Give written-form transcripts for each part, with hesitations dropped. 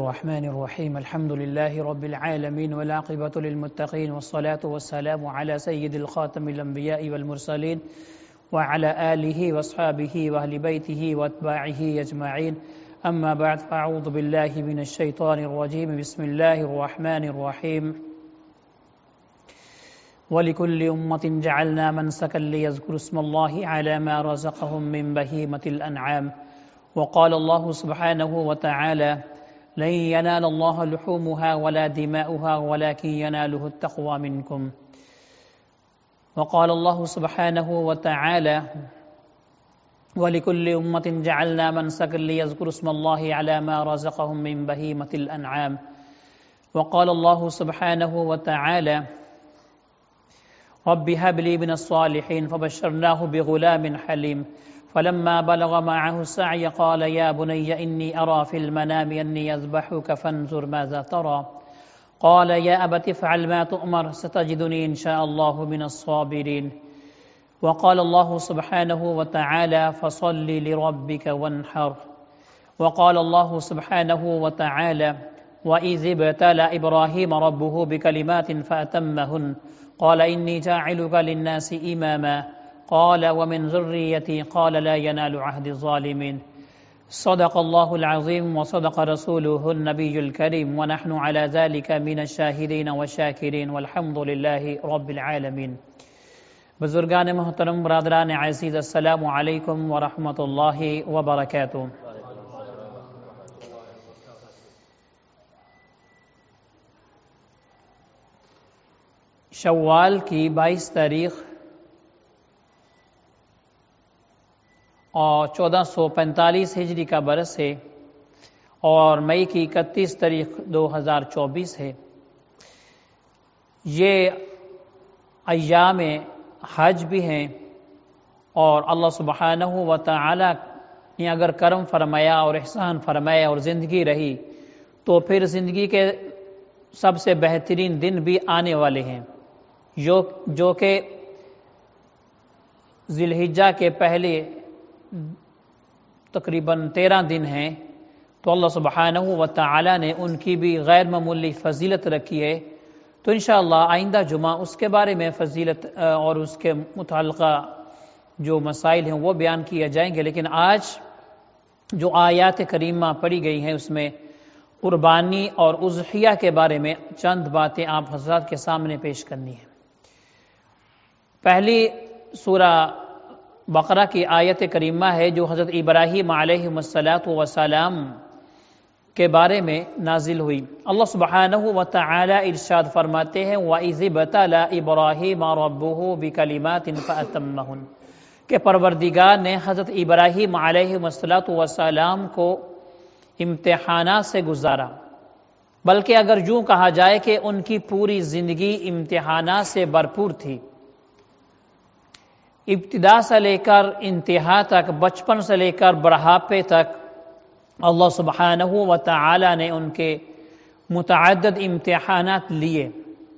الرحمن الرحيم الحمد لله رب العالمين والعاقبة للمتقين والصلاة والسلام على سيد الخاتم الأنبياء والمرسلين وعلى آله وأصحابه وأهل بيته وأتباعه أجمعين أما بعد فأعوذ بالله من الشيطان الرجيم بسم الله الرحمن الرحيم وَلِكُلِّ أُمَّةٍ جَعَلْنَا مَنْسَكًا لِيَذْكُرُوا اسْمَ اللَّهِ عَلَى مَا رَزَقَهُم مِّن بَهِيمَةِ الْأَنْعَامِ وقال الله سبحانه وتعالى لن ينال الله لحومها ولا دماؤها ولكن يناله التقوى منكم وقال الله سبحانه وتعالى ولكل أمة جعلنا منسكا ليذكروا اسم الله على ما رزقهم من بهيمة الأنعام وقال الله سبحانه وتعالى رب هب لي من الصالحين فبشرناه بغلام حليم فلما بلغ معه السعي قال يا بني إني أرى في المنام أني أذبحك فانظر ماذا ترى قال يا أبت افعل ما تؤمر ستجدني إن شاء الله من الصابرين وقال الله سبحانه وتعالى فصل لربك وانحر وقال الله سبحانه وتعالى وإذ ابتلى إبراهيم ربه بكلمات فأتمهن قال إني جاعلك للناس إماما قال ومن ذريتي قال لا ينال عهد الظالمين صدق الله العظيم وصدق رسوله النبي الكريم ونحن على ذلك من الشاهدين والشاكرين والحمد لله رب العالمين بزرگان محترم برادران عزیز السلام علیکم ورحمۃ اللہ وبرکاتہ۔ شوال کی 22 تاریخ اور 1445 ہجری کا برس ہے اور مئی کی 31 تاریخ 2024 ہے۔ یہ ایام حج بھی ہیں اور اللہ سبحانہ و تعالی نے اگر کرم فرمایا اور احسان فرمایا اور زندگی رہی تو پھر زندگی کے سب سے بہترین دن بھی آنے والے ہیں جو کہ ذی الحجہ کے پہلے تقریباً 13 دن ہیں، تو اللہ سبحانہ و تعالی نے ان کی بھی غیر معمولی فضیلت رکھی ہے۔ تو انشاءاللہ آئندہ جمعہ اس کے بارے میں فضیلت اور اس کے متعلقہ جو مسائل ہیں وہ بیان کیے جائیں گے، لیکن آج جو آیات کریمہ پڑھی گئی ہیں اس میں قربانی اور اضحیہ کے بارے میں چند باتیں آپ حضرات کے سامنے پیش کرنی ہیں۔ پہلی سورہ بقرہ کی آیت کریمہ ہے جو حضرت ابراہیم علیہ السلام کے بارے میں نازل ہوئی۔ اللہ سبحانہ و تعالی ارشاد فرماتے ہیں وَإِذِ ابْتَلَىٰ إِبْرَاهِيمَ رَبُّهُ بِكَلِمَاتٍ فَأَتَمَّهُنَّ کہ پروردگار نے حضرت ابراہیم علیہ السلام کو امتحانات سے گزارا، بلکہ اگر یوں کہا جائے کہ ان کی پوری زندگی امتحانات سے بھرپور تھی، ابتدا سے لے کر انتہا تک، بچپن سے لے کر بڑھاپے تک اللہ سبحانہ و تعالی نے ان کے متعدد امتحانات لیے۔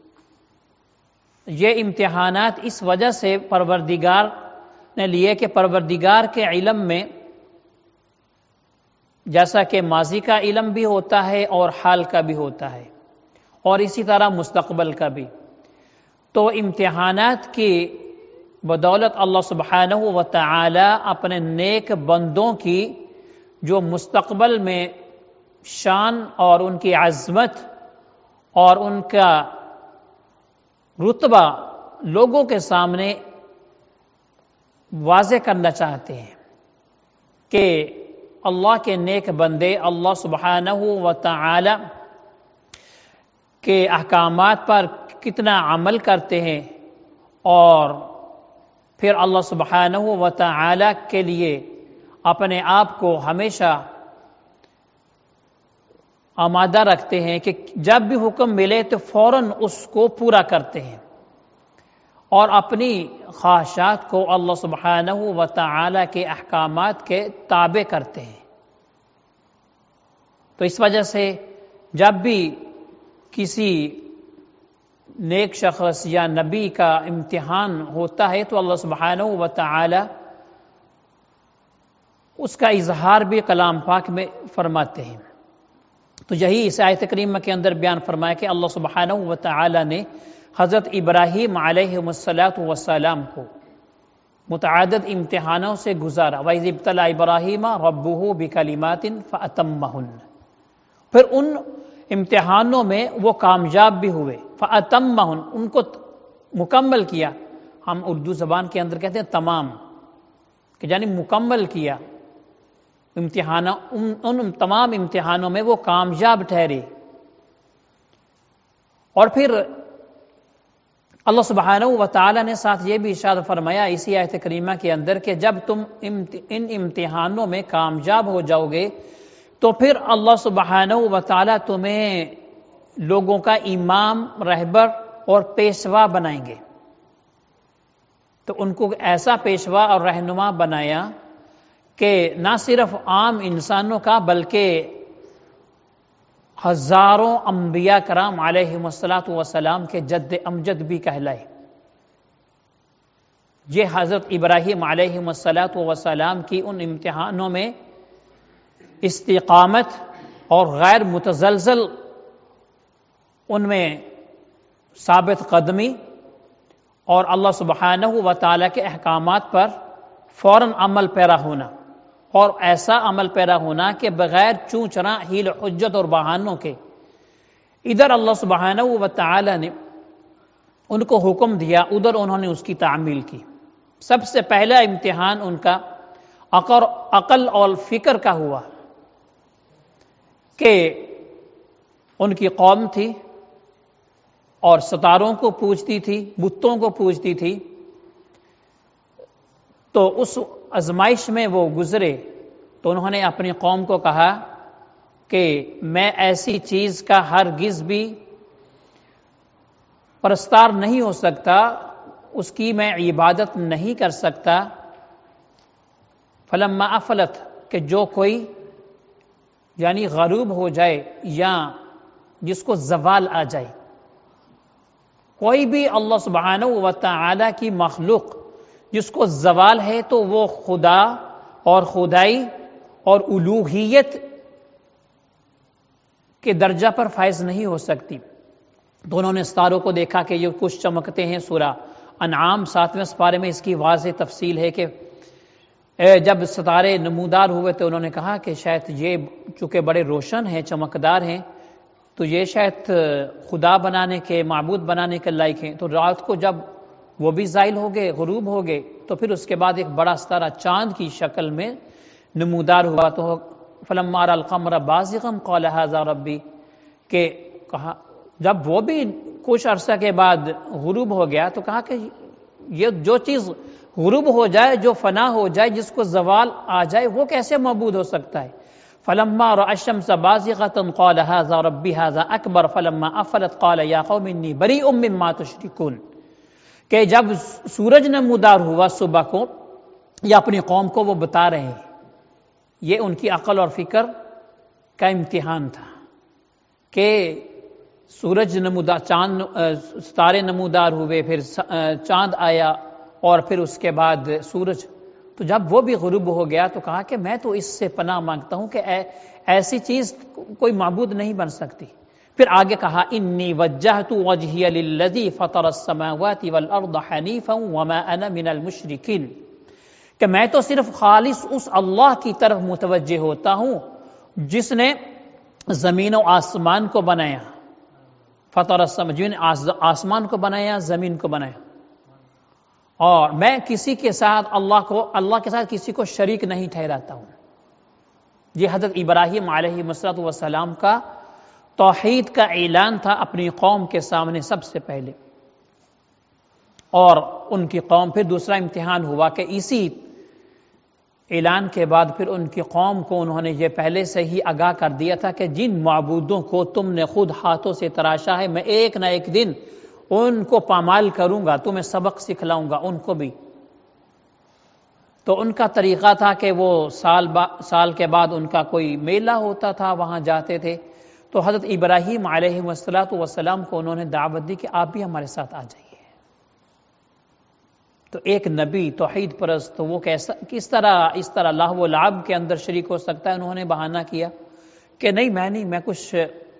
یہ امتحانات اس وجہ سے پروردگار نے لیے کہ پروردگار کے علم میں جیسا کہ ماضی کا علم بھی ہوتا ہے اور حال کا بھی ہوتا ہے اور اسی طرح مستقبل کا بھی، تو امتحانات کی بدولت اللہ سبحانہ و تعالی اپنے نیک بندوں کی جو مستقبل میں شان اور ان کی عظمت اور ان کا رتبہ لوگوں کے سامنے واضح کرنا چاہتے ہیں کہ اللہ کے نیک بندے اللہ سبحانہ و تعالی کے احکامات پر کتنا عمل کرتے ہیں اور پھر اللہ سبحانہ و تعالی کے لیے اپنے آپ کو ہمیشہ آمادہ رکھتے ہیں کہ جب بھی حکم ملے تو فوراً اس کو پورا کرتے ہیں اور اپنی خواہشات کو اللہ سبحانہ و تعالی کے احکامات کے تابع کرتے ہیں۔ تو اس وجہ سے جب بھی کسی نیک شخص یا نبی کا امتحان ہوتا ہے تو اللہ سبحانہ و تعالی اس کا اظہار بھی کلام پاک میں فرماتے ہیں۔ تو یہی اس آیت کریمہ کے اندر بیان فرمایا کہ اللہ سبحانہ و تعالی نے حضرت ابراہیم علیہ السلام کو متعدد امتحانوں سے گزارا. وَإِذِ ابْتَلَىٰ إِبْرَاهِيمَ رَبُّهُ بِكَلِمَاتٍ فَأَتَمَّهُنَّ. پھر ان امتحانوں میں وہ کامیاب بھی ہوئے. فَأَتَمَّهُنَّ, ان کو مکمل کیا. ہم اردو زبان کے اندر کہتے ہیں تمام, کہ یعنی مکمل کیا ان تمام امتحانوں میں وہ کامیاب ٹھہرے. اور پھر اللہ سبحانہ و تعالی نے ساتھ یہ بھی ارشاد فرمایا اسی آیت کریمہ کے اندر کہ جب تم ان امتحانوں میں کامیاب ہو جاؤ گے تو پھر اللہ سبحانہ و تعالی تمہیں لوگوں کا امام, رہبر اور پیشوا بنائیں گے. تو ان کو ایسا پیشوا اور رہنما بنایا کہ نہ صرف عام انسانوں کا بلکہ ہزاروں انبیاء کرام علیہم السلام کے جد امجد بھی کہلائے. یہ حضرت ابراہیم علیہم السلام کی ان امتحانوں میں استقامت اور غیر متزلزل ان میں ثابت قدمی اور اللہ سبحانہ و تعالی کے احکامات پر فوراً عمل پیرا ہونا, اور ایسا عمل پیرا ہونا کہ بغیر چوں چرا حیل حجت اور بہانوں کے. ادھر اللہ سبحانہ و تعالی نے ان کو حکم دیا, ادھر انہوں نے اس کی تعمیل کی. سب سے پہلا امتحان ان کا عقل اور فکر کا ہوا کہ ان کی قوم تھی اور ستاروں کو پوجتی تھی, بتوں کو پوجتی تھی. تو اس آزمائش میں وہ گزرے تو انہوں نے اپنی قوم کو کہا کہ میں ایسی چیز کا ہرگز بھی پرستار نہیں ہو سکتا, اس کی میں عبادت نہیں کر سکتا. فلما افلت, کہ جو کوئی یعنی غروب ہو جائے یا جس کو زوال آ جائے, کوئی بھی اللہ سبحانہ و تعالی کی مخلوق جس کو زوال ہے تو وہ خدا اور خدائی اور الوہیت کے درجہ پر فائز نہیں ہو سکتی. تو انہوں نے ستاروں کو دیکھا کہ یہ کچھ چمکتے ہیں. سورہ انعام 7ویں سپارے میں اس کی واضح تفصیل ہے کہ جب ستارے نمودار ہوئے تو انہوں نے کہا کہ شاید یہ چونکہ بڑے روشن ہیں, چمکدار ہیں, تو یہ شاید خدا بنانے کے, معبود بنانے کے لائق ہیں. تو رات کو جب وہ بھی زائل ہو گئے, غروب ہو گئے, تو پھر اس کے بعد ایک بڑا ستارہ چاند کی شکل میں نمودار ہوا. تو فلما رأى القمر بازغا قال هذا ربی, کہ کہا جب وہ بھی کچھ عرصہ کے بعد غروب ہو گیا تو کہا کہ یہ جو چیز غروب ہو جائے, جو فنا ہو جائے, جس کو زوال آ جائے, وہ کیسے معبود ہو سکتا ہے. فلما رأى الشمس بازغة قال هذا ربی هذا اکبر فلما افلت قال یا قوم انی بریء مما تشرکون. کہ جب سورج نمودار ہوا صبح کو یا اپنی قوم کو وہ بتا رہے ہیں, یہ ان کی عقل اور فکر کا امتحان تھا کہ سورج نمودار, چاند, ستارے نمودار ہوئے, پھر چاند آیا اور پھر اس کے بعد سورج. تو جب وہ بھی غروب ہو گیا تو کہا کہ میں تو اس سے پناہ مانگتا ہوں کہ ایسی چیز کوئی معبود نہیں بن سکتی. پھر آگے کہا انی وجہت وجہی للذی فطر السماوات والارض حنیفا وما انا من المشرکین, کہ میں تو صرف خالص اس اللہ کی طرف متوجہ ہوتا ہوں جس نے زمین و آسمان کو بنایا. فطر السماوات, جن نے آسمان کو بنایا, زمین کو بنایا, اور میں کسی کے ساتھ اللہ کے ساتھ کسی کو شریک نہیں ٹھہراتا ہوں. یہ حضرت ابراہیم علیہ السلام کا توحید کا اعلان تھا اپنی قوم کے سامنے سب سے پہلے. اور ان کی قوم, پھر دوسرا امتحان ہوا کہ اسی اعلان کے بعد پھر ان کی قوم کو انہوں نے یہ پہلے سے ہی آگاہ کر دیا تھا کہ جن معبودوں کو تم نے خود ہاتھوں سے تراشا ہے, میں ایک نہ ایک دن ان کو پامال کروں گا, تمہیں سبق سکھلاؤں گا ان کو بھی. تو ان کا طریقہ تھا کہ وہ سال کے بعد ان کا کوئی میلہ ہوتا تھا, وہاں جاتے تھے. تو حضرت ابراہیم علیہ السلام کو انہوں نے دعوت دی کہ آپ بھی ہمارے ساتھ آ جائیے. تو ایک نبی توحید پرست, تو وہ کس طرح اس طرح لہو و لعب کے اندر شریک ہو سکتا ہے. انہوں نے بہانہ کیا کہ نہیں میں کچھ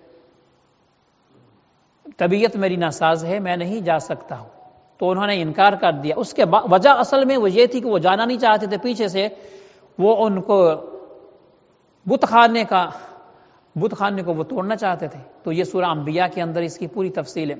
طبیعت میری ناساز ہے، میں نہیں جا سکتا ہوں. تو انہوں نے انکار کر دیا. اس کے وجہ اصل میں وہ یہ تھی کہ وہ جانا نہیں چاہتے تھے، پیچھے سے وہ ان کو بت خانے کو وہ توڑنا چاہتے تھے. تو یہ سورہ انبیاء کے اندر اس کی پوری تفصیل ہے.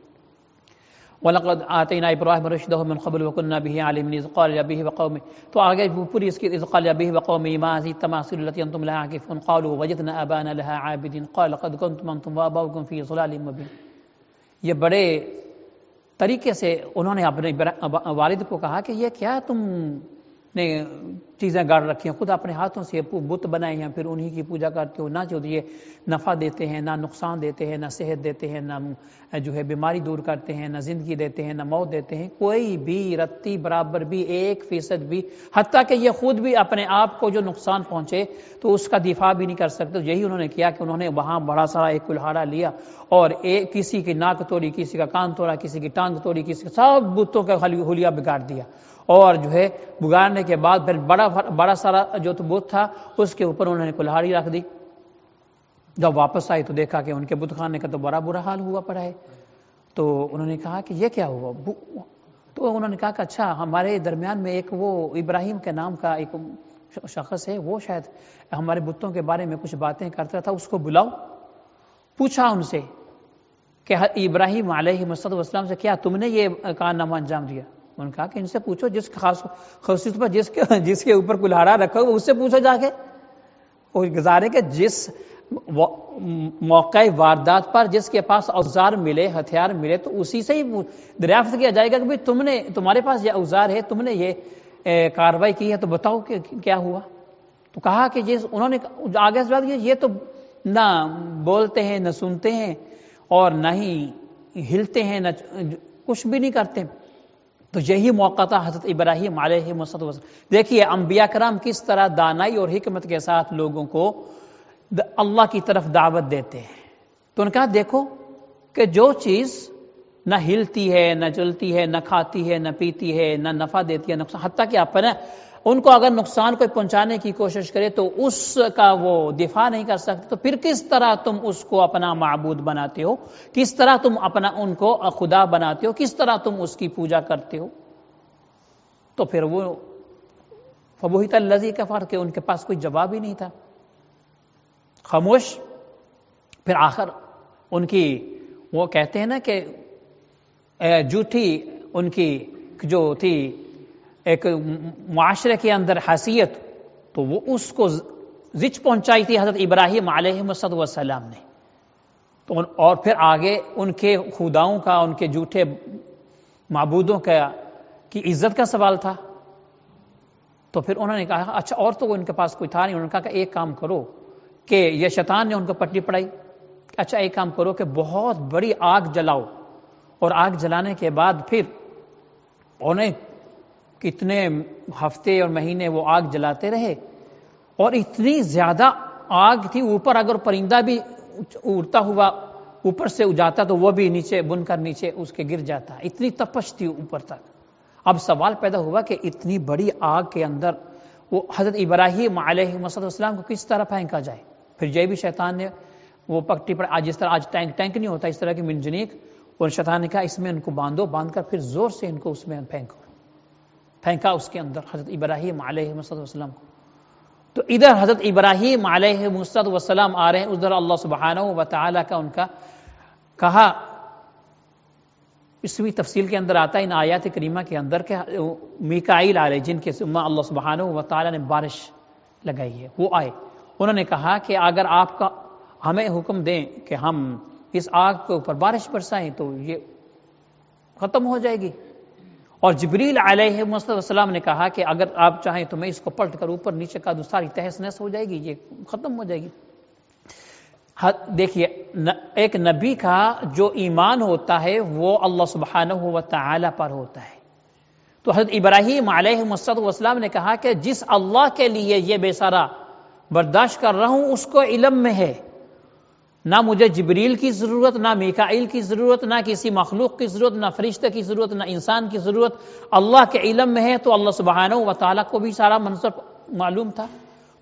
وَلَقَدْ آتَيْنَا إِبْرَاهِيمَ رُشْدَهُ مِنْ قَبْلُ وَكُنَّا بِهِ عَالِمِينَ إِذْ قَالَ لِأَبِيهِ وَقَوْمِهِ. تو آگے پوری اس کی اذ قال لأبيه وقومه ما هذه التماثيل التي انتم لها عاكفون قالوا وجدنا آباءنا لها عابدين قال قد كنتم انتم وآباؤكم في ضلال مبين. یہ بڑے طریقے سے انہوں نے اپنے والد کو کہا کہ یہ کیا تم نے چیزیں گاڑ رکھی ہیں، خود اپنے ہاتھوں سے بت بنائے ہیں، پھر انہی کی پوجا کرتے ہو. نہ جو یہ نفع دیتے ہیں، نہ نقصان دیتے ہیں، نہ صحت دیتے ہیں، نہ جو ہے بیماری دور کرتے ہیں، نہ زندگی دیتے ہیں، نہ موت دیتے ہیں. کوئی بھی رتی برابر بھی 1% بھی، حتیٰ کہ یہ خود بھی اپنے آپ کو جو نقصان پہنچے تو اس کا دفاع بھی نہیں کر سکتے. یہی انہوں نے کیا کہ انہوں نے وہاں بڑا سارا ایک کلہاڑا لیا اور کسی کی ناک توڑی، کسی کا کان توڑا، کسی کی ٹانگ توڑی، کسی کا سب بتوں کا حلیہ بگاڑ دیا. اور جو ہے بگاڑنے کے بعد پھر بڑا سارا جو تو بت تھا اس کے اوپر انہوں نے کلہاڑی رکھ دی. جب واپس آئے تو دیکھا کہ ان کے بت خانے کا تو بڑا برا حال ہوا پڑا ہے. تو انہوں نے کہا کہ یہ کیا ہوا؟ تو انہوں نے کہا کہ اچھا ہمارے درمیان میں ایک وہ ابراہیم کے نام کا ایک شخص ہے، وہ شاید ہمارے بتوں کے بارے میں کچھ باتیں کرتا تھا، اس کو بلاؤ. پوچھا ان سے کہ ابراہیم علیہ السلام سے کیا تم نے یہ کارنامہ انجام دیا؟ انہوں نے کہا کہ ان سے پوچھو جس خاص خصوصیت پر جس کے اوپر کلہاڑا رکھا ہو اس سے پوچھو جا کے. وہ گزارے کہ جس موقع واردات پر جس کے پاس اوزار ملے، ہتھیار ملے، تو اسی سے ہی دریافت کیا جائے گا کہ بھئی تمہارے پاس یہ اوزار ہے، تم نے یہ کاروائی کی ہے، تو بتاؤ کہ کیا ہوا. تو کہا کہ انہوں نے آگے سے بات کی یہ تو نہ بولتے ہیں، نہ سنتے ہیں، اور نہ ہی ہلتے ہیں، نہ کچھ بھی نہیں کرتے. تو یہی موقع تھا حضرت ابراہیم علیہ السلام. دیکھیے انبیاء کرام کس طرح دانائی اور حکمت کے ساتھ لوگوں کو اللہ کی طرف دعوت دیتے ہیں. تو ان کا دیکھو کہ جو چیز نہ ہلتی ہے، نہ چلتی ہے، نہ کھاتی ہے، نہ پیتی ہے، نہ نفع دیتی ہے، نقصان، حتیٰ کہ اپنے ان کو اگر نقصان کوئی پہنچانے کی کوشش کرے تو اس کا وہ دفاع نہیں کر سکتے، تو پھر کس طرح تم اس کو اپنا معبود بناتے ہو؟ کس طرح تم ان کو خدا بناتے ہو؟ کس طرح تم اس کی پوجا کرتے ہو؟ تو پھر وہ فبہت الذی کفر کہ ان کے پاس کوئی جواب ہی نہیں تھا، خاموش. پھر آخر ان کی وہ کہتے ہیں نا کہ جھوٹی ان کی جو تھی ایک معاشرے کے اندر حیثیت، تو وہ اس کو زچ پہنچائی تھی حضرت ابراہیم علیہ السلام نے. تو اور پھر آگے ان کے خداؤں کا، ان کے جھوٹے معبودوں کی عزت کا سوال تھا. تو پھر انہوں نے کہا اچھا، اور تو ان کے پاس کوئی تھا نہیں. انہوں نے کہا کہ ایک کام کرو، کہ یہ شیطان نے ان کو پٹی پڑائی، اچھا ایک کام کرو کہ بہت بڑی آگ جلاؤ، اور آگ جلانے کے بعد پھر انہیں کتنے ہفتے اور مہینے وہ آگ جلاتے رہے، اور اتنی زیادہ آگ تھی اوپر، اگر پرندہ بھی اڑتا ہوا اوپر سے جاتا تو وہ بھی نیچے بن کر نیچے اس کے گر جاتا. اتنی تپش تھی اوپر تک. اب سوال پیدا ہوا کہ اتنی بڑی آگ کے اندر وہ حضرت ابراہیم علیہ السلام کو کس طرح پھینکا جائے؟ پھر یہ بھی شیطان نے وہ پکٹی پر، جس طرح آج ٹینک نہیں ہوتا اس طرح کی منجنیق، اور شیطان نے کہا اس میں ان کو باندھ کر پھر زور سے ان کو اس میں پھینکا اس کے اندر حضرت ابراہیم علیہ السلام کو. تو ادھر حضرت ابراہیم علیہ السلام آ رہے ہیں، ادھر اللہ سبحانہ و تعالیٰ کا ان کا کہا. اسوی تفصیل کے اندر آتا ہے ان آیات کریمہ کے اندر کہ میکائیل علیہ، جن کے ذمہ اللہ سبحانہ و تعالیٰ نے بارش لگائی ہے، وہ آئے. انہوں نے کہا کہ اگر آپ کا ہمیں حکم دیں کہ ہم اس آگ کے اوپر بارش برسائیں تو یہ ختم ہو جائے گی. اور جبریل علیہ السلام نے کہا کہ اگر آپ چاہیں تو میں اس کو پلٹ کر اوپر نیچے کا دوں، ساری تہس نہس ہو جائے گی، یہ ختم ہو جائے گی. دیکھیے ایک نبی کا جو ایمان ہوتا ہے وہ اللہ سبحانہ و تعالی پر ہوتا ہے. تو حضرت ابراہیم علیہ السلام نے کہا کہ جس اللہ کے لیے یہ بے سارا برداشت کر رہا ہوں اس کو علم میں ہے، نہ مجھے جبریل کی ضرورت، نہ میکائیل کی ضرورت، نہ کسی مخلوق کی ضرورت، نہ فرشتہ کی ضرورت، نہ انسان کی ضرورت، اللہ کے علم میں ہے. تو اللہ سبحانہ و تعالیٰ کو بھی سارا منظر معلوم تھا.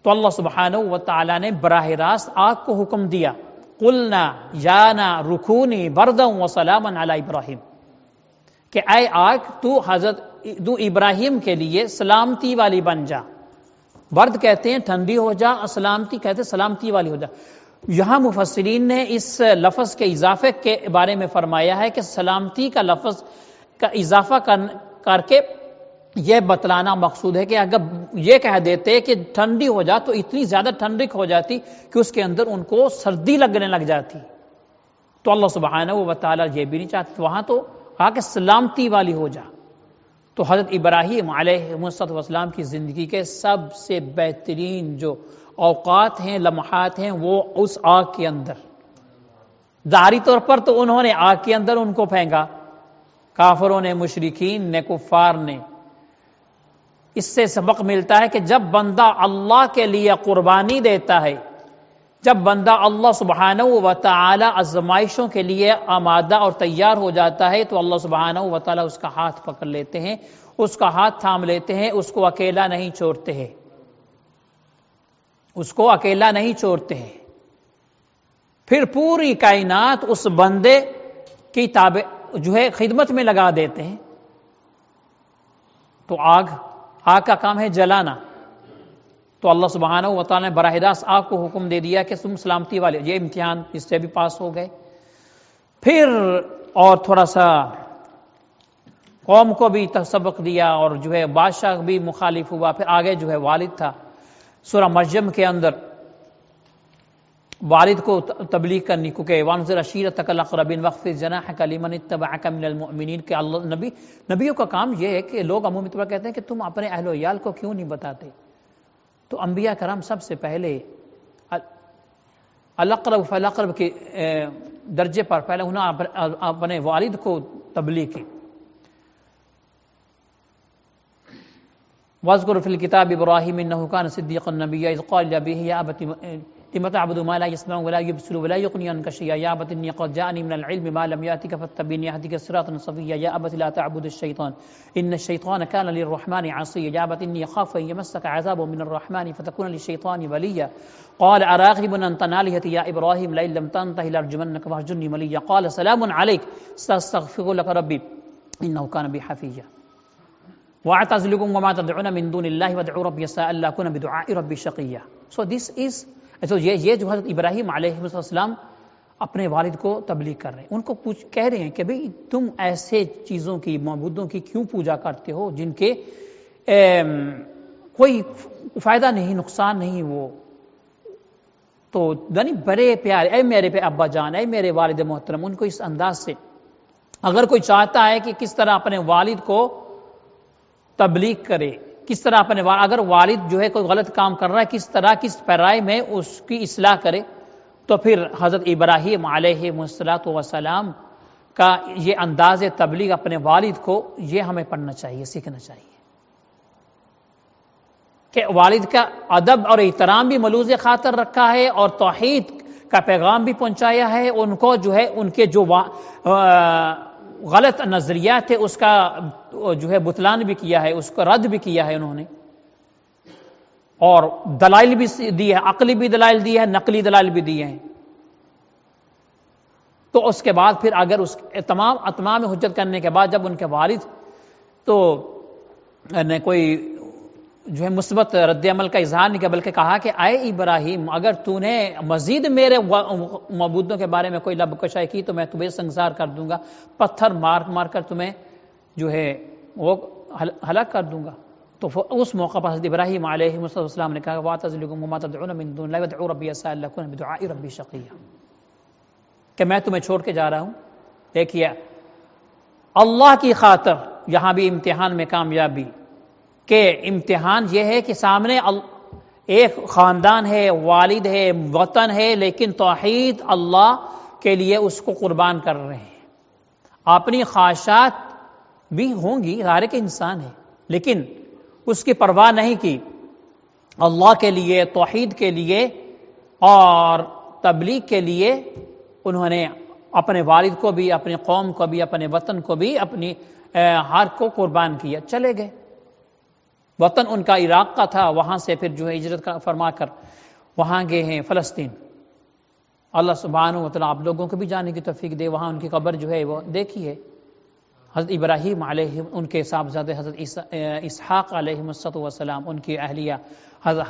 تو اللہ سبحانہ و تعالیٰ نے براہ راست آگ کو حکم دیا، قلنا یا نار کونی بردا وسلاما علی ابراہیم، کہ اے آگ تو ابراہیم کے لیے سلامتی والی بن جا۔ برد کہتے ہیں ٹھنڈی ہو جا، سلامتی کہتے ہیں سلامتی والی ہو جا۔ یہاں مفسرین نے اس لفظ کے اضافے کے بارے میں فرمایا ہے کہ سلامتی کا لفظ کا اضافہ کر کے یہ بتلانا مقصود ہے کہ اگر یہ کہہ دیتے کہ ٹھنڈی ہو جا تو اتنی زیادہ ٹھنڈک ہو جاتی کہ اس کے اندر ان کو سردی لگنے لگ جاتی۔ تو اللہ سبحانہ و تعالیٰ یہ بھی نہیں چاہتے، وہاں تو کہا کہ سلامتی والی ہو جا۔ تو حضرت ابراہیم علیہ السلام کی زندگی کے سب سے بہترین جو اوقات ہیں، لمحات ہیں، وہ اس آگ کے اندر، ظاہری طور پر تو انہوں نے آگ کے اندر ان کو پھینکا، کافروں نے، مشرکین نے، کفار نے۔ اس سے سبق ملتا ہے کہ جب بندہ اللہ کے لیے قربانی دیتا ہے، جب بندہ اللہ سبحانہ و تعالی آزمائشوں کے لیے آمادہ اور تیار ہو جاتا ہے تو اللہ سبحانہ و تعالی اس کا ہاتھ پکڑ لیتے ہیں، اس کا ہاتھ تھام لیتے ہیں، اس کو اکیلا نہیں چھوڑتے ہیں، اس کو اکیلا نہیں چھوڑتے ہیں۔ پھر پوری کائنات اس بندے کی تابع جو ہے خدمت میں لگا دیتے ہیں۔ تو آگ کا کام ہے جلانا، تو اللہ سبحانہ و تعالیٰ نے براہ راست آگ کو حکم دے دیا کہ تم سلامتی والے، یہ امتحان اس سے بھی پاس ہو گئے۔ پھر اور تھوڑا سا قوم کو بھی سبق دیا، اور جو ہے بادشاہ بھی مخالف ہوا۔ پھر آگے جو ہے والد تھا، سورہ مریم کے اندر والد کو تبلیغ کرنی، کیونکہ وانذر عشیرتک الاقربین واخفض جناحک لمن اتبعک من المؤمنین، کہ اللہ نبیوں کا کام یہ ہے کہ لوگ عمومی طور پر کہتے ہیں کہ تم اپنے اہل و عیال کو کیوں نہیں بتاتے؟ تو انبیاء کرام سب سے پہلے الاقرب فالاقرب کے درجے پر پہلے انہوں نے اپنے والد کو تبلیغ کی۔ واذکر فی الکتاب ابراہیم انہ کان صدیقا نبیا اذ قال لابیہ یا ابت لم تعبد ما لا يسمع ولا يبصر ولا يغني عنك شيئا يا ابت اني قد جاءني من العلم ما لم يأتك فاتبعني اهدك صراطا سويا يا ابت لا تعبد الشيطان ان الشيطان كان للرحمن عصيا يا ابت اني اخاف ان يمسك عذاب من الرحمن فتكون للشيطان وليا قال اراغب انت عن آلهتي يا ابراهيم لئن لم تنته لارجمنك واهجرني مليا قال سلام عليك ساستغفر لك ربي انه كان بي حفيا واعتزلكم وما تدعون من دون الله وادعوا ربي عسى الا اكون بدعاء ربي شقيا۔ So this is تو یہ جو حضرت ابراہیم علیہ السلام اپنے والد کو تبلیغ کر رہے ہیں، ان کو کہہ رہے ہیں کہ بھئی تم ایسے چیزوں کی، معبودوں کی کیوں پوجا کرتے ہو جن کے کوئی فائدہ نہیں، نقصان نہیں۔ وہ تو یعنی بڑے پیارے، اے میرے پہ ابا جان، اے میرے والد محترم، ان کو اس انداز سے اگر کوئی چاہتا ہے کہ کس طرح اپنے والد کو تبلیغ کرے، کس طرح اپنے اگر والد جو ہے کوئی غلط کام کر رہا ہے کس طرح، کس پیرائی میں اس کی اصلاح کرے، تو پھر حضرت ابراہیم علیہ السلام کا یہ انداز تبلیغ اپنے والد کو، یہ ہمیں پڑھنا چاہیے، سیکھنا چاہیے کہ والد کا ادب اور احترام بھی ملوز خاطر رکھا ہے، اور توحید کا پیغام بھی پہنچایا ہے، ان کو جو ہے ان کے جو غلط نظریات ہے اس کا جو ہے بطلان بھی کیا ہے، اس کو رد بھی کیا ہے انہوں نے، اور دلائل بھی دی ہے، عقلی بھی دلائل دی ہے، نقلی دلائل بھی دیے ہیں۔ تو اس کے بعد پھر اگر اس تمام اتمام حجت کرنے کے بعد جب ان کے والد تو نے کوئی جو ہے مثبت رد عمل کا اظہار نہیں کیا، بلکہ کہا کہ اے ابراہیم اگر تو نے مزید میرے معبودوں کے بارے میں کوئی لب کشائی کی تو میں تمہیں سنسار کر دوں گا، پتھر مار مار کر تمہیں جو ہے وہ ہلاک کر دوں گا۔ تو اس موقع پر حضرت ابراہیم علیہ السلام نے کہا وَاعْتَزِلُكُمْ وَمَا تَدْعُونَ مِن دُونِ اللَّهِ وَادْعُوا رَبِّي عَسَىٰ أَلَّا أَكُونَ بِدُعَاءِ رَبِّي شَقِيًّا، کہ میں تمہیں چھوڑ کے جا رہا ہوں۔ دیکھیے اللہ کی خاطر یہاں بھی امتحان میں کامیابی، کہ امتحان یہ ہے کہ سامنے ایک خاندان ہے، والد ہے، وطن ہے، لیکن توحید اللہ کے لیے اس کو قربان کر رہے ہیں۔ اپنی خواہشات بھی ہوں گی، ہر ایک انسان ہے، لیکن اس کی پرواہ نہیں کی، اللہ کے لیے، توحید کے لیے اور تبلیغ کے لیے انہوں نے اپنے والد کو بھی، اپنی قوم کو بھی، اپنے وطن کو بھی، اپنی ہر کو قربان کیا، چلے گئے۔ وطن ان کا عراق کا تھا، وہاں سے پھر جو ہے ہجرت فرما کر وہاں گئے ہیں فلسطین۔ اللہ سبحانہ و تعالیٰ آپ لوگوں کو بھی جانے کی توفیق دے، وہاں ان کی قبر جو ہے وہ دیکھی ہے۔ حضرت ابراہیم علیہ، ان کے صاحبزادے حضرت اسحاق علیہ السلام، ان کی اہلیہ حضرت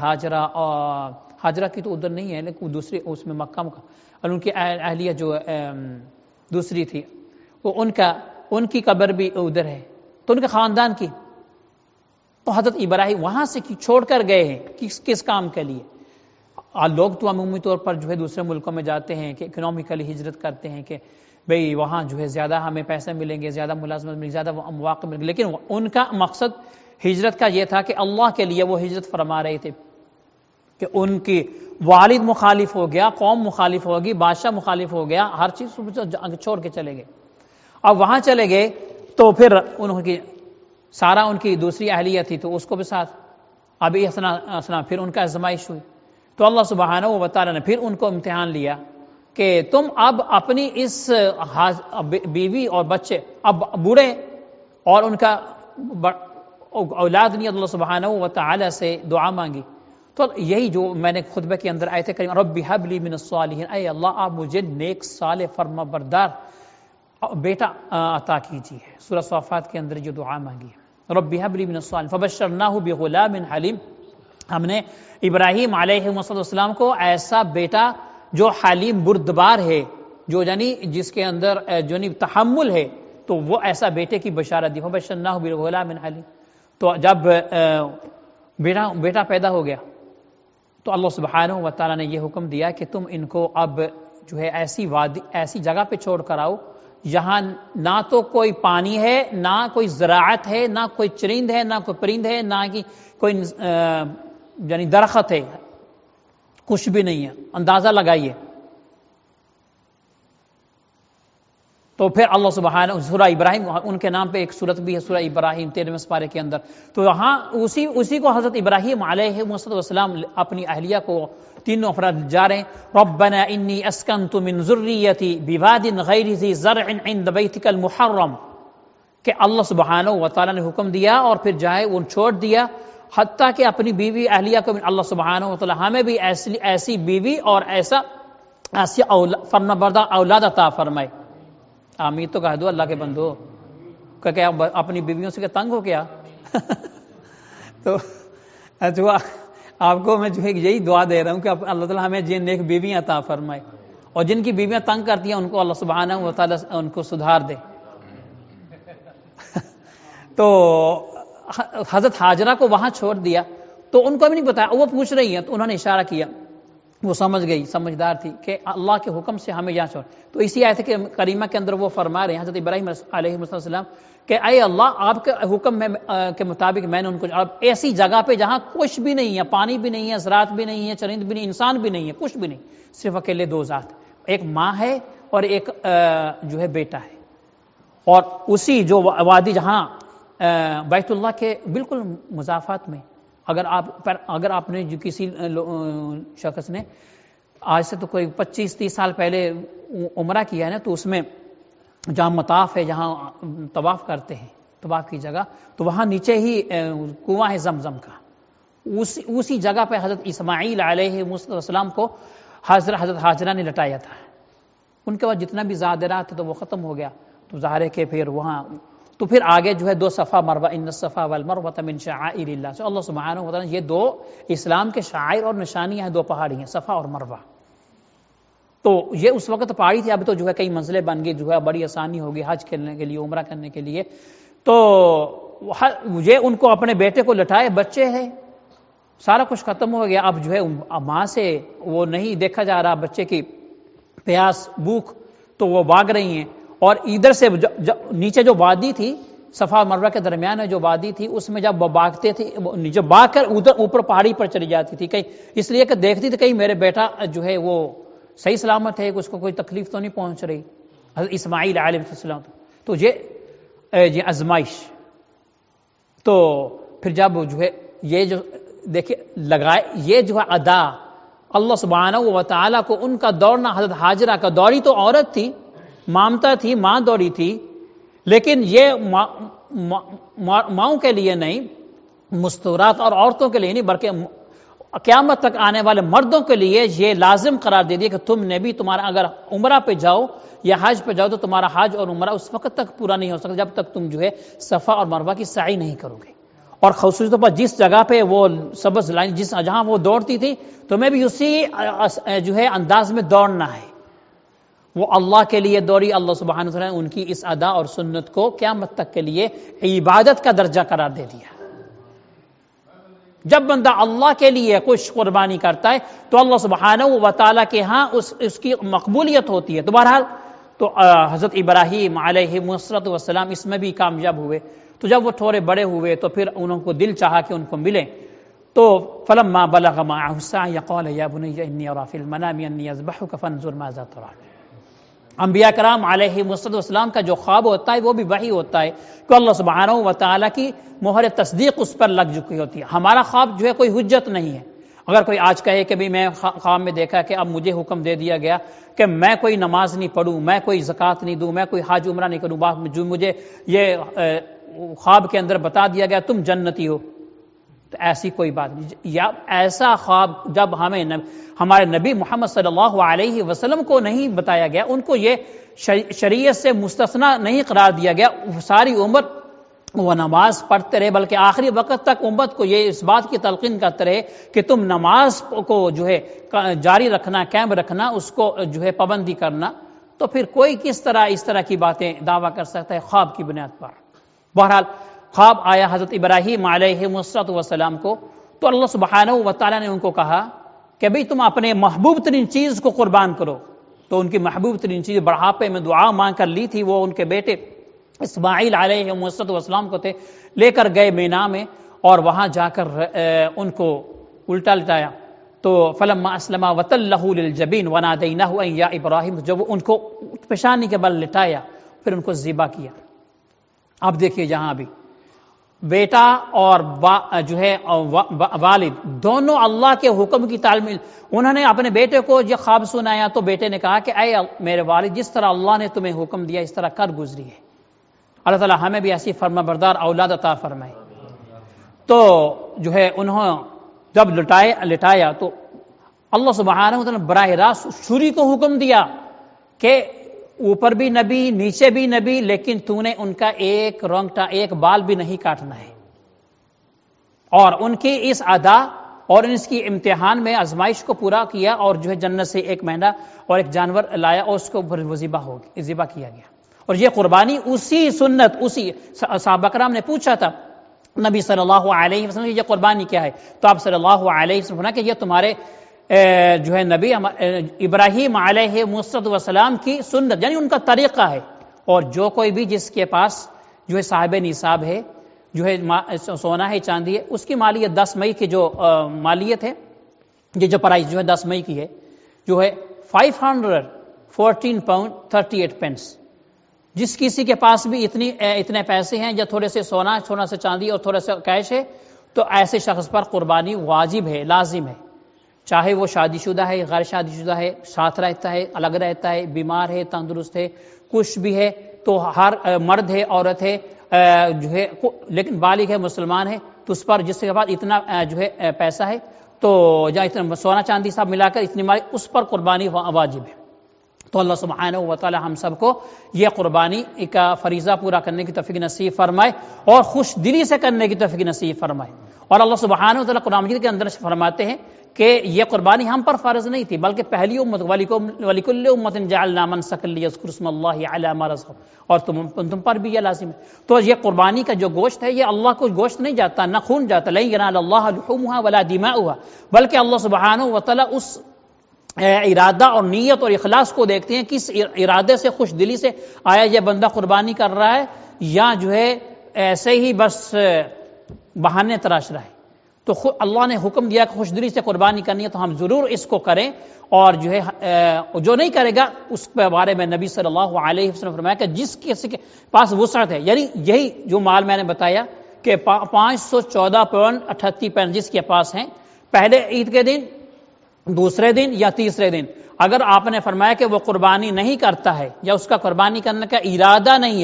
ہاجرہ کی تو ادھر نہیں ہے لیکن دوسری اس میں مکہ اور ان کی اہلیہ جو دوسری تھی وہ ان کی قبر بھی ادھر ہے، تو ان کے خاندان کی۔ تو حضرت ابراہیم وہاں سے چھوڑ کر گئے ہیں کس کام کے لیے؟ لوگ تو عمومی طور پر جو ہے دوسرے ملکوں میں جاتے ہیں کہ اکنامکلی ہجرت کرتے ہیں کہ بھئی وہاں جو ہے زیادہ ہمیں پیسے ملیں گے، زیادہ ملازمت ملیں گی، زیادہ مواقع ملیں گے، لیکن ان کا مقصد ہجرت کا یہ تھا کہ اللہ کے لیے وہ ہجرت فرما رہے تھے کہ ان کی والد مخالف ہو گیا، قوم مخالف ہوگی، بادشاہ مخالف ہو گیا، ہر چیز چھوڑ کے چلے گئے۔ اب وہاں چلے گئے تو پھر انہوں کی سارا ان کی دوسری اہلیہ تھی تو اس کو بھی ساتھ، ابھی اسنا پھر ان کا آزمائش ہوئی، تو اللہ سبحانہ و تعالیٰ نے پھر ان کو امتحان لیا کہ تم اب اپنی اس بیوی اور بچے اب بوڑھے اور ان کا اولاد نہیں، اللہ سبحانہ و تعالیٰ سے دعا مانگی۔ تو یہی جو میں نے خطبہ کے اندر آیت کریمہ رب ہب لی من الصالحین، اے اللہ آپ مجھے نیک صالح فرما بردار بیٹا عطا کیجیے۔ سورہ صافات کے اندر جو دعا مانگی ہے رب ہب لی من الصالحین فبشرناہ بغلام حلیم، ہم نے ابراہیم علیہ السلام کو ایسا بیٹا جو حلیم بردبار ہے، جو یعنی جس کے اندر یعنی تحمل ہے، تو وہ ایسا بیٹے کی بشارت دی، فبشرناہ بغلام حلیم۔ تو جب بیٹا پیدا ہو گیا تو اللہ سبحانہ و تعالیٰ نے یہ حکم دیا کہ تم ان کو اب جو ہے ایسی جگہ پہ چھوڑ کر آؤ جہاں نہ تو کوئی پانی ہے، نہ کوئی زراعت ہے، نہ کوئی چرند ہے، نہ کوئی پرند ہے، نہ کوئی یعنی درخت ہے، کچھ بھی نہیں ہے۔ اندازہ لگائیے۔ تو پھر اللہ سبحانہ سورہ ابراہیم، ان کے نام پہ ایک سورت بھی ہے سورہ ابراہیم 13ویں سپارے کے اندر، تو یہاں اسی کو حضرت ابراہیم علیہ السلام اپنی اہلیہ کو تینوں افراد جا رہے ہیں، ربنا انی اسکنت من ذریتی بواد غیر ذی زرع عند بیتک المحرم، کہ اللہ سبحانہ و تعالیٰ نے حکم دیا اور پھر جائے وہ چھوڑ دیا، حتیٰ کہ اپنی بیوی اہلیہ کو اللہ سبحانہ و تعالیٰ ہمیں بھی ایسی بیوی اور ایسی فرما بردار اولاد عطا فرمائے۔ آمین تو کہہ دو اللہ کے بندو، کہ کیا اپنی بیویوں سے تنگ ہو گیا؟ تو جو آپ کو میں جو ہے یہی دعا دے رہا ہوں کہ اللہ تعالیٰ ہمیں جن نیک بیویاں عطا فرمائے، اور جن کی بیویاں تنگ کرتی ہیں ان کو اللہ سبحانہ و تعالیٰ ان کو سدھار دے۔ تو حضرت ہاجرہ کو وہاں چھوڑ دیا تو ان کو بھی نہیں بتایا، وہ پوچھ رہی ہیں تو انہوں نے اشارہ کیا، وہ سمجھ گئی، سمجھدار تھی کہ اللہ کے حکم سے ہمیں یہاں چھوڑ۔ تو اسی آیت کریمہ کے اندر وہ فرما رہے ہیں حضرت ابراہیم علیہ السلام کہ اے اللہ آپ کے حکم کے مطابق میں نے ان کو اب ایسی جگہ پہ جہاں کچھ بھی نہیں ہے، پانی بھی نہیں ہے، زراعت بھی نہیں ہے، چرند بھی نہیں، انسان بھی نہیں ہے، کچھ بھی نہیں، صرف اکیلے دو ذات، ایک ماں ہے اور ایک جو ہے بیٹا ہے، اور اسی جو وادی جہاں بیت اللہ کے بالکل مضافات میں، اگر آپ نے جو کسی شخص نے آج سے تو کوئی 25-30 سال پہلے عمرہ کیا ہے نا، تو اس میں جہاں مطاف ہے، جہاں طواف کرتے ہیں، طواف کی جگہ، تو وہاں نیچے ہی کنواں ہے زمزم کا، اسی جگہ پہ حضرت اسماعیل علیہ السلام کو حضرت ہاجرہ نے لٹایا تھا۔ ان کے بعد جتنا بھی زادرات تھا تو وہ ختم ہو گیا، تو ظاہر ہے کہ پھر وہاں تو پھر آگے جو ہے 2 صفا مروہ، ان الصفا والمروہ من شعائر اللہ، تو اللہ سبحانہ و تعالیٰ یہ 2 اسلام کے شعائر اور نشانیاں ہیں، 2 پہاڑی ہیں، صفا اور مروہ۔ تو یہ اس وقت پہاڑی تھی، اب تو جو ہے کئی منزلیں بن گئی، جو ہے بڑی آسانی ہوگی حج کرنے کے لیے، عمرہ کرنے کے لیے۔ تو یہ ان کو اپنے بیٹے کو لٹائے، بچے ہیں، سارا کچھ ختم ہو گیا، اب جو ہے ماں سے وہ نہیں دیکھا جا رہا بچے کی پیاس بھوک، تو وہ بھاگ رہی ہیں، اور ادھر سے نیچے جو وادی تھی، صفا مروہ کے درمیان جو وادی تھی، اس میں جب وہ بھاگتے تھے، جب بھاگ کر ادھر اوپر پہاڑی پر چلی جاتی تھی، کہیں اس لیے کہ دیکھتی تھی کہیں میرے بیٹا جو ہے وہ صحیح سلامت ہے، اس کو کوئی تکلیف تو نہیں پہنچ رہی، حضرت اسماعیل علیہ السلام۔ تو یہ آزمائش، تو پھر جب جو ہے یہ جو دیکھیں لگائے، یہ جو ہے ادا اللہ سبحانہ و تعالیٰ کو ان کا دوڑنا، حضرت ہاجرہ کا دوڑی تو عورت تھی، مامتا تھی، ماں دوڑی تھی، لیکن یہ ماؤں کے لیے نہیں، مستورات اور عورتوں کے لیے نہیں بلکہ قیامت تک آنے والے مردوں کے لیے یہ لازم قرار دے دیا کہ تم نے بھی تمہارا اگر عمرہ پہ جاؤ یا حج پہ جاؤ تو تمہارا حج اور عمرہ اس وقت تک پورا نہیں ہو سکتا جب تک تم جو ہے صفا اور مروہ کی سعی نہیں کرو گے. اور خصوصی طور پر جس جگہ پہ وہ سبز لائن جہاں وہ دوڑتی تھی تمہیں بھی اسی جو ہے انداز میں دوڑنا ہے. وہ اللہ کے لیے دوڑی, اللہ سبحانہ وتعالی نے ان کی اس ادا اور سنت کو قیامت تک کے لیے عبادت کا درجہ قرار دے دیا. جب بندہ اللہ کے لیے کچھ قربانی کرتا ہے تو اللہ سبحانہ و تعالیٰ کے ہاں اس کی مقبولیت ہوتی ہے. تو بہرحال تو حضرت ابراہیم علیہ السلام اس میں بھی کامیاب ہوئے. تو جب وہ تھوڑے بڑے ہوئے تو پھر انہوں کو دل چاہا کہ ان کو ملیں. تو فلما بلغ معه السعي قال يا بني اني ارى في المنام اني اذبحك فانظر ماذا ترى. انبیاء کرام علیہ السلام کا جو خواب ہوتا ہے وہ بھی وحی ہوتا ہے کہ اللہ سبحانہ و تعالیٰ کی مہر تصدیق اس پر لگ چکی ہوتی ہے. ہمارا خواب جو ہے کوئی حجت نہیں ہے. اگر کوئی آج کہے کہ بھی میں خواب میں دیکھا کہ اب مجھے حکم دے دیا گیا کہ میں کوئی نماز نہیں پڑھوں, میں کوئی زکوٰۃ نہیں دوں, میں کوئی حج عمرہ نہیں کروں, جو مجھے یہ خواب کے اندر بتا دیا گیا تم جنتی ہو, تو ایسی کوئی بات نہیں. یا ایسا خواب جب ہمارے نبی محمد صلی اللہ علیہ وسلم کو نہیں بتایا گیا, ان کو یہ شریعت سے مستثنا نہیں قرار دیا گیا, ساری عمر وہ نماز پڑھتے رہے بلکہ آخری وقت تک امت کو یہ اس بات کی تلقین کرتے رہے کہ تم نماز کو جو ہے جاری رکھنا, قائم رکھنا, اس کو جو ہے پابندی کرنا. تو پھر کوئی کس طرح اس طرح کی باتیں دعویٰ کر سکتا ہے خواب کی بنیاد پر. بہرحال خواب آیا حضرت ابراہیم علیہ السلام کو, تو اللہ سبحانہ و تعالیٰ نے ان کو کہا کہ بھئی تم اپنے محبوب ترین چیز کو قربان کرو. تو ان کی محبوب ترین چیز بڑھاپے میں دعا مانگ کر لی تھی, وہ ان کے بیٹے اسماعیل علیہ السلام کو تھے. لے کر گئے مینا میں اور وہاں جا کر ان کو الٹا لٹایا. تو فلما اسلما وتلہ للجبین ونادینہ ان یا ابراہیم, جب ان کو پیشانی کے بل لٹایا پھر ان کو ذبح کیا. اب دیکھیے جہاں بھی بیٹا اور جو ہے والد دونوں اللہ کے حکم کی تعمیل. انہوں نے اپنے بیٹے کو جو خواب سنایا تو بیٹے نے کہا کہ اے میرے والد, جس طرح اللہ نے تمہیں حکم دیا اس طرح کر گزری ہے. اللہ تعالیٰ ہمیں بھی ایسی فرما بردار اولاد عطا فرمائے. تو جو ہے انہوں جب لٹایا تو اللہ سبحانہ وتعالی نے براہ راست چھری کو حکم دیا کہ اوپر بھی نبی نیچے بھی نبی, لیکن تو نے ان کا ایک رونگٹا ایک بال بھی نہیں کاٹنا ہے. اور ان کی اس ادا اور اس کی امتحان میں آزمائش کو پورا کیا اور جو ہے جنت سے ایک مہنگا اور ایک جانور لایا اور اس کو ذبح کیا گیا. اور یہ قربانی اسی سنت اسی صحابہ کرام نے پوچھا تھا نبی صلی اللہ علیہ وسلم یہ قربانی کیا ہے, تو آپ صلی اللہ علیہ وسلم نے کہ یہ تمہارے جو ہے نبی ابراہیم علیہ السلام کی سنت یعنی ان کا طریقہ ہے. اور جو کوئی بھی جس کے پاس جو ہے صاحب نصاب ہے, جو ہے سونا ہے چاندی ہے, اس کی مالیت 10 مئی کی جو مالیت ہے, یہ جو پرائز جو ہے 10 مئی کی ہے جو ہے 514 پاؤنڈ 38 پینس. جس کسی کے پاس بھی اتنے پیسے ہیں یا تھوڑے سے سونا سے چاندی اور تھوڑا سا کیش ہے تو ایسے شخص پر قربانی واجب ہے, لازم ہے. چاہے وہ شادی شدہ ہے, غیر شادی شدہ ہے, ساتھ رہتا ہے, الگ رہتا ہے, بیمار ہے, تندرست ہے, کچھ بھی ہے, تو ہر مرد ہے, عورت ہے جو ہے لیکن بالغ ہے, مسلمان ہے, تو اس پر جس کے بعد اتنا جو ہے پیسہ ہے تو یا اتنا سونا چاندی سب ملا کر اتنی مالی اس پر قربانی واجب ہے. تو اللہ سبحانہ و تعالی ہم سب کو یہ قربانی کا فریضہ پورا کرنے کی توفیق نصیب فرمائے اور خوش دلی سے کرنے کی توفیق نصیب فرمائے. اور اللہ سبحانہ و تعالی قرآن مجید کے اندر فرماتے ہیں کہ یہ قربانی ہم پر فرض نہیں تھی بلکہ پہلی امت وَلِكُلِّ أُمَّةٍ جَعَلْنَا مَنْسَكًا لِيَذْكُرُوا اسْمَ اللَّهِ عَلَىٰ مَا رَزَقَهُمْ, اور تم پر بھی یہ لازم ہے. تو یہ قربانی کا جو گوشت ہے یہ اللہ کو گوشت نہیں جاتا, نہ خون جاتا, لَن يَنَالَ اللَّهَ لُحُومُهَا وَلَا دِمَاؤُهَا, بلکہ اللہ سبحانہ و تعالی اس ارادہ اور نیت اور اخلاص کو دیکھتے ہیں, کس ارادے سے خوش دلی سے آیا یہ بندہ قربانی کر رہا ہے یا جو ہے ایسے ہی بس بہانے تراش رہا ہے. تو اللہ نے حکم دیا کہ خوش دلی سے قربانی کرنی ہے تو ہم ضرور اس کو کریں. اور جو ہے جو نہیں کرے گا اس کے بارے میں نبی صلی اللہ علیہ وسلم فرمایا کہ جس کسی کے پاس وسعت ہے, یعنی یہی جو مال میں نے بتایا کہ 514 پاؤنڈ 38 پینس جس کے پاس ہیں, پہلے عید کے دن, دوسرے دن یا تیسرے دن, اگر آپ نے فرمایا کہ وہ قربانی نہیں کرتا ہے یا اس کا قربانی کرنے کا ارادہ نہیں ہے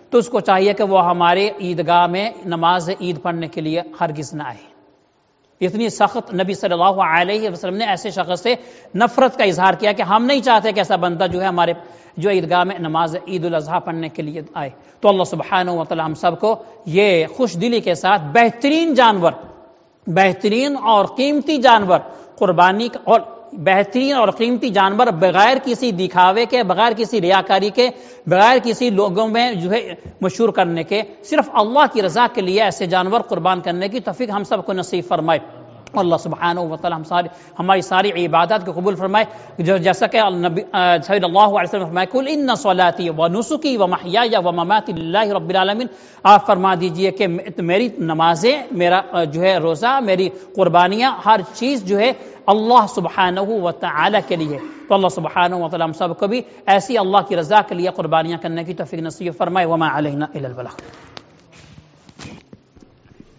تو اس کو چاہیے کہ وہ ہمارے عیدگاہ میں نماز عید پڑھنے کے لیے ہرگز نہ آئے۔ اتنی سخت نبی صلی اللہ علیہ وسلم نے ایسے شخص سے نفرت کا اظہار کیا کہ ہم نہیں چاہتے کہ ایسا بندہ جو ہے ہمارے جو عیدگاہ میں نماز عید الاضحیٰ پڑھنے کے لیے آئے۔ تو اللہ سبحانہ و تعالی ہم سب کو یہ خوش دلی کے ساتھ بہترین جانور، بہترین اور قیمتی جانور قربانی اور بہترین اور قیمتی جانور بغیر کسی دکھاوے کے، بغیر کسی ریاکاری کے، بغیر کسی لوگوں میں جو ہے مشہور کرنے کے، صرف اللہ کی رضا کے لیے ایسے جانور قربان کرنے کی توفیق ہم سب کو نصیب فرمائے۔ اللہ سبحانہ و تعالی ہماری ساری عبادات کو قبول فرمائے، جو جیسا کہ نبی صلی اللہ علیہ وسلم فرمائے قل ان صلاتی و نسکی و محیای و مماتی للہ رب العالمین، آپ فرما دیجئے کہ میری نمازیں، میرا جو ہے روزہ، میری قربانیاں، ہر چیز جو ہے اللہ سبحانہ و تعالی کے لیے۔ تو اللہ سبحانہ و تعالی ہم سب کو بھی ایسی اللہ کی رضا کے لیے قربانیاں کرنے کی توفیق نصیب فرمائے۔ وما علینا الا البلاغ۔